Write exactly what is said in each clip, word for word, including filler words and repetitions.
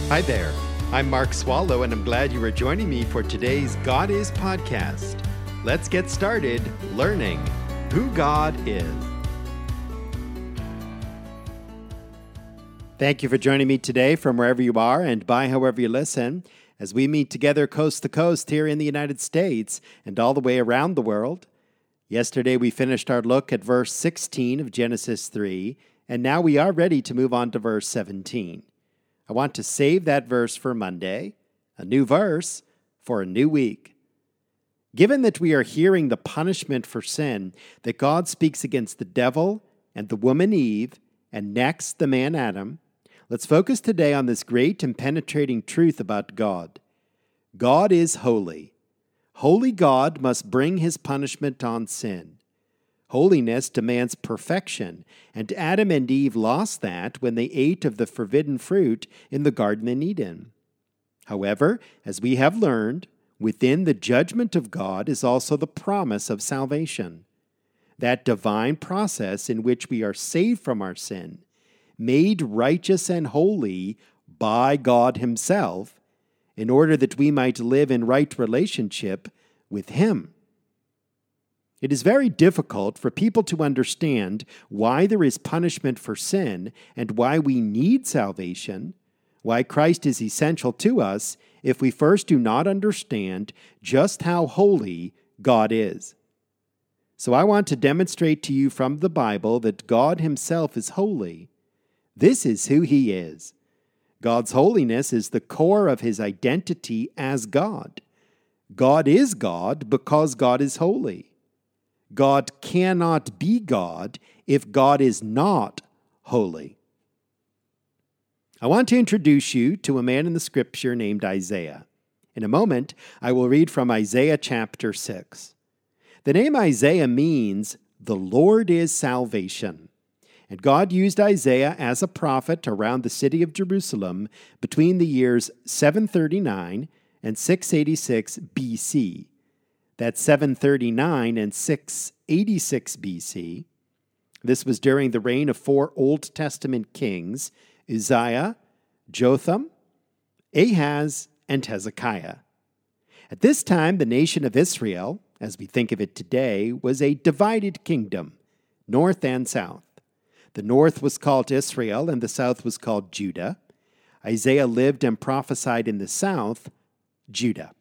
Hi there. I'm Mark Swallow, and I'm glad you are joining me for today's God Is podcast. Let's get started learning who God is. Thank you for joining me today from wherever you are and by however you listen, as we meet together coast to coast here in the United States and all the way around the world. Yesterday we finished our look at verse sixteen of Genesis three, and now we are ready to move on to verse seventeen. I want to save that verse for Monday, a new verse for a new week. Given that we are hearing the punishment for sin, that God speaks against the devil and the woman Eve, and next the man Adam, let's focus today on this great and penetrating truth about God. God is holy. Holy God must bring his punishment on sin. Holiness demands perfection, and Adam and Eve lost that when they ate of the forbidden fruit in the Garden in Eden. However, as we have learned, within the judgment of God is also the promise of salvation. That divine process in which we are saved from our sin, made righteous and holy by God himself, in order that we might live in right relationship with him. It is very difficult for people to understand why there is punishment for sin and why we need salvation, why Christ is essential to us, if we first do not understand just how holy God is. So I want to demonstrate to you from the Bible that God himself is holy. This is who he is. God's holiness is the core of his identity as God. God is God because God is holy. God cannot be God if God is not holy. I want to introduce you to a man in the scripture named Isaiah. In a moment, I will read from Isaiah chapter six. The name Isaiah means, "The Lord is salvation." And God used Isaiah as a prophet around the city of Jerusalem between the years seven thirty-nine and six eighty-six B C. That's seven thirty-nine and six eighty-six B C. This was during the reign of four Old Testament kings, Uzziah, Jotham, Ahaz, and Hezekiah. At this time, the nation of Israel, as we think of it today, was a divided kingdom, north and south. The north was called Israel, and the south was called Judah. Isaiah lived and prophesied in the south, Judah.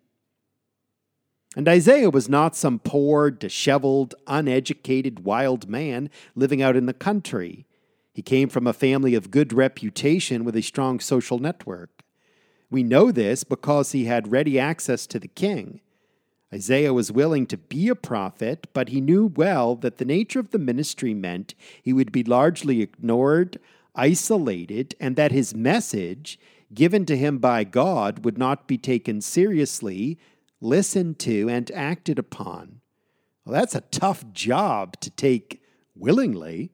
And Isaiah was not some poor, disheveled, uneducated, wild man living out in the country. He came from a family of good reputation with a strong social network. We know this because he had ready access to the king. Isaiah was willing to be a prophet, but he knew well that the nature of the ministry meant he would be largely ignored, isolated, and that his message, given to him by God, would not be taken seriously, listened to, and acted upon. Well, that's a tough job to take willingly.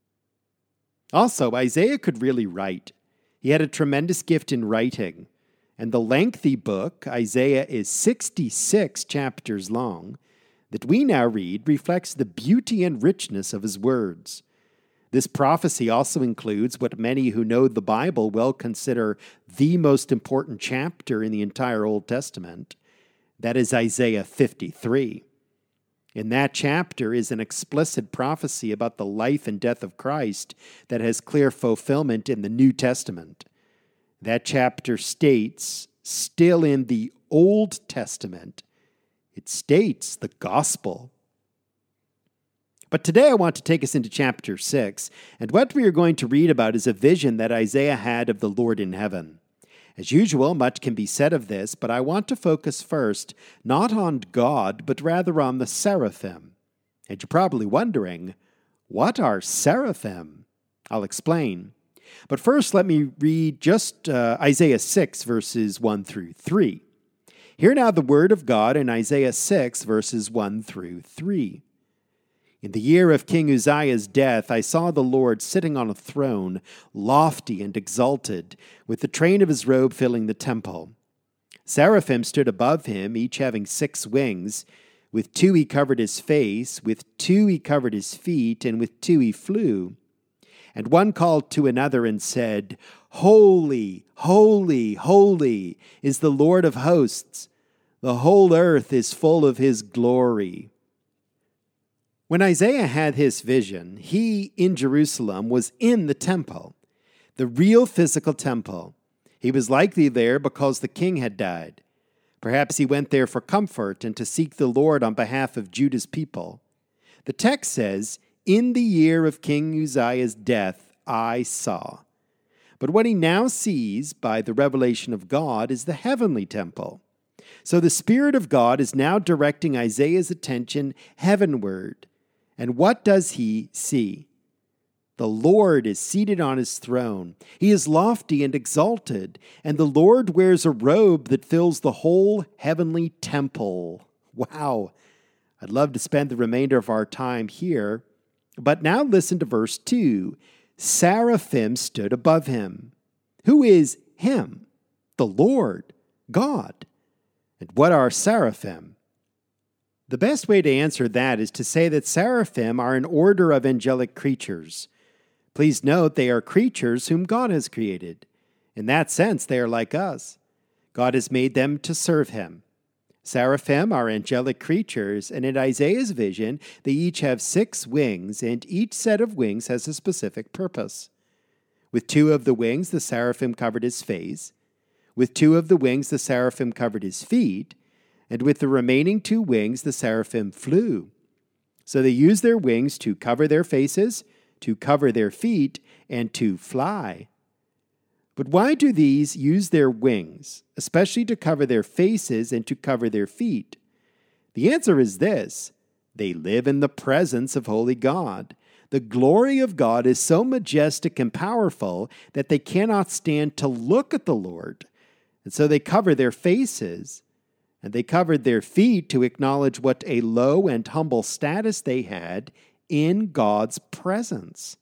Also, Isaiah could really write. He had a tremendous gift in writing, and the lengthy book, Isaiah, is sixty-six chapters long, that we now read reflects the beauty and richness of his words. This prophecy also includes what many who know the Bible well consider the most important chapter in the entire Old Testament. That is Isaiah fifty-three. In that chapter is an explicit prophecy about the life and death of Christ that has clear fulfillment in the New Testament. That chapter states, still in the Old Testament, it states the gospel. But today I want to take us into chapter six, and what we are going to read about is a vision that Isaiah had of the Lord in heaven. As usual, much can be said of this, but I want to focus first not on God, but rather on the seraphim. And you're probably wondering, what are seraphim? I'll explain. But first, let me read just uh, Isaiah six, verses one through three. Hear now the word of God in Isaiah six, verses one through three. In the year of King Uzziah's death, I saw the Lord sitting on a throne, lofty and exalted, with the train of his robe filling the temple. Seraphim stood above him, each having six wings. With two he covered his face, with two he covered his feet, and with two he flew. And one called to another and said, Holy, holy, holy is the Lord of hosts. The whole earth is full of his glory. When Isaiah had his vision, he in Jerusalem was in the temple, the real physical temple. He was likely there because the king had died. Perhaps he went there for comfort and to seek the Lord on behalf of Judah's people. The text says, In the year of King Uzziah's death, I saw. But what he now sees by the revelation of God is the heavenly temple. So the Spirit of God is now directing Isaiah's attention heavenward. And what does he see? The Lord is seated on his throne. He is lofty and exalted, and the Lord wears a robe that fills the whole heavenly temple. Wow. I'd love to spend the remainder of our time here. But now listen to verse two. Seraphim stood above him. Who is him? The Lord, God. And what are seraphim? The best way to answer that is to say that seraphim are an order of angelic creatures. Please note they are creatures whom God has created. In that sense, they are like us. God has made them to serve him. Seraphim are angelic creatures, and in Isaiah's vision, they each have six wings, and each set of wings has a specific purpose. With two of the wings, the seraphim covered his face. With two of the wings, the seraphim covered his feet. And with the remaining two wings, the seraphim flew. So they used their wings to cover their faces, to cover their feet, and to fly. But why do these use their wings, especially to cover their faces and to cover their feet? The answer is this: they live in the presence of holy God. The glory of God is so majestic and powerful that they cannot stand to look at the Lord. And so they cover their faces. And they covered their feet to acknowledge what a low and humble status they had in God's presence.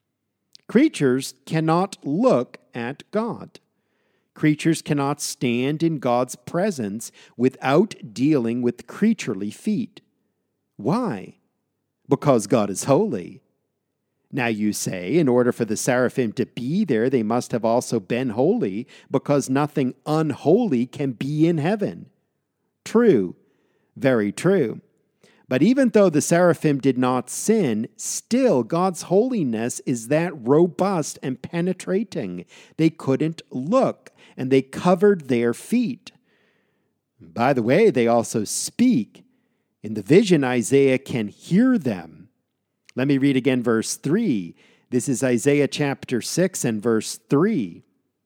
Creatures cannot look at God. Creatures cannot stand in God's presence without dealing with creaturely feet. Why? Because God is holy. Now you say, in order for the seraphim to be there, they must have also been holy, because nothing unholy can be in heaven. True, very true. But even though the seraphim did not sin, still God's holiness is that robust and penetrating. They couldn't look, and they covered their feet. By the way, they also speak. In the vision, Isaiah can hear them. Let me read again verse three. This is Isaiah chapter six and verse three.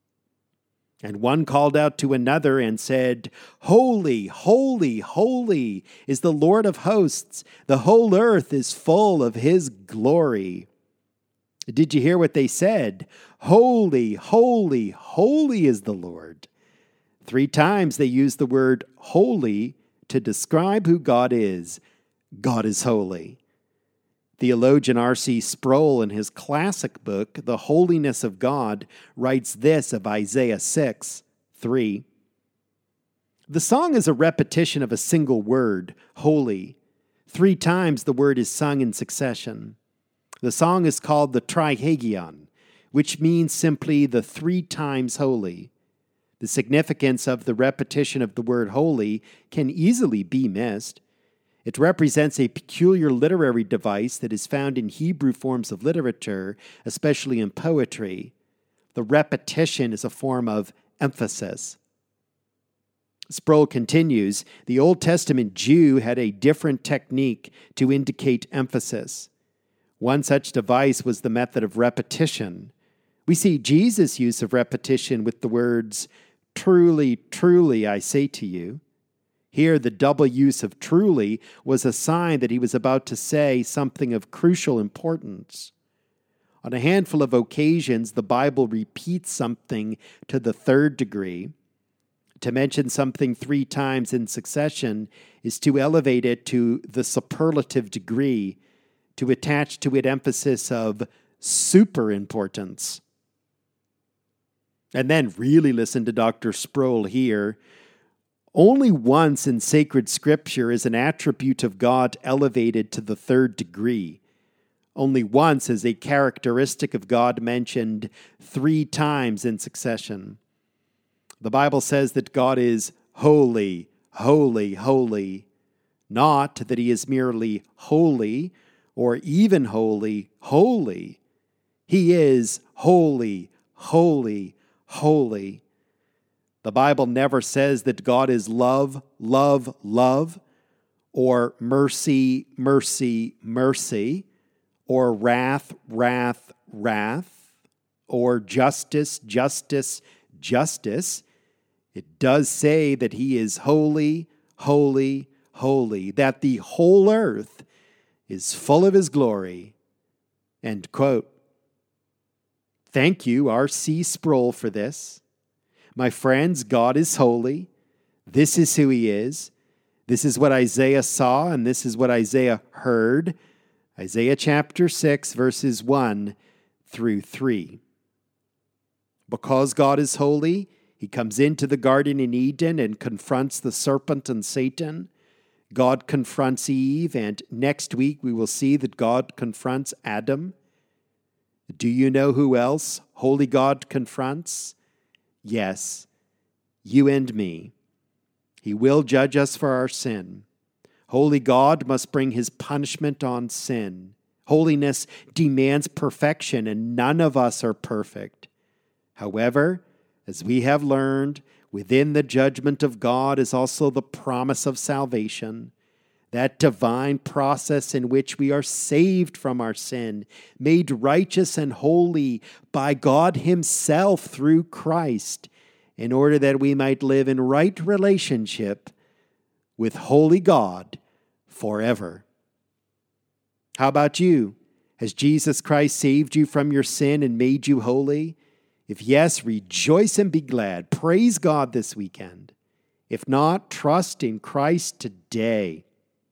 And one called out to another and said, Holy, holy, holy is the Lord of hosts. The whole earth is full of his glory. Did you hear what they said? Holy, holy, holy is the Lord. Three times they used the word holy to describe who God is. God is holy. Theologian R C Sproul, in his classic book, The Holiness of God, writes this of Isaiah six, three. The song is a repetition of a single word, holy. Three times the word is sung in succession. The song is called the Trihagion, which means simply the three times holy. The significance of the repetition of the word holy can easily be missed. It represents a peculiar literary device that is found in Hebrew forms of literature, especially in poetry. The repetition is a form of emphasis. Sproul continues, the Old Testament Jew had a different technique to indicate emphasis. One such device was the method of repetition. We see Jesus' use of repetition with the words, truly, truly, I say to you. Here, the double use of truly was a sign that he was about to say something of crucial importance. On a handful of occasions, the Bible repeats something to the third degree. To mention something three times in succession is to elevate it to the superlative degree, to attach to it emphasis of super importance. And then really listen to Doctor Sproul here. Only once in sacred scripture is an attribute of God elevated to the third degree. Only once is a characteristic of God mentioned three times in succession. The Bible says that God is holy, holy, holy. Not that he is merely holy or even holy, holy. He is holy, holy, holy. The Bible never says that God is love, love, love, or mercy, mercy, mercy, or wrath, wrath, wrath, or justice, justice, justice. It does say that he is holy, holy, holy, that the whole earth is full of his glory. End quote. Thank you, R C Sproul, for this. My friends, God is holy. This is who he is. This is what Isaiah saw, and this is what Isaiah heard. Isaiah chapter six, verses one through three. Because God is holy, he comes into the garden in Eden and confronts the serpent and Satan. God confronts Eve, and next week we will see that God confronts Adam. Do you know who else holy God confronts? Yes, you and me. He will judge us for our sin. Holy God must bring his punishment on sin. Holiness demands perfection, and none of us are perfect. However, as we have learned, within the judgment of God is also the promise of salvation, that divine process in which we are saved from our sin, made righteous and holy by God himself through Christ, in order that we might live in right relationship with holy God forever. How about you? Has Jesus Christ saved you from your sin and made you holy? If yes, rejoice and be glad. Praise God this weekend. If not, trust in Christ today.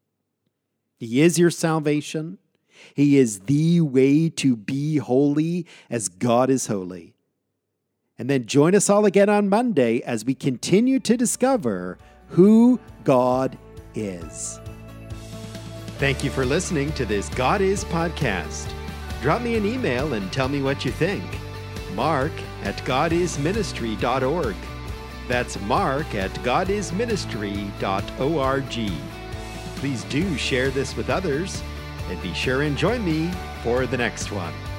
He is your salvation. He is the way to be holy as God is holy. And then join us all again on Monday as we continue to discover who God is. Thank you for listening to this God Is podcast. Drop me an email and tell me what you think. Mark at godisministry dot org. That's Mark at godisministry dot org. Please do share this with others, and be sure and join me for the next one.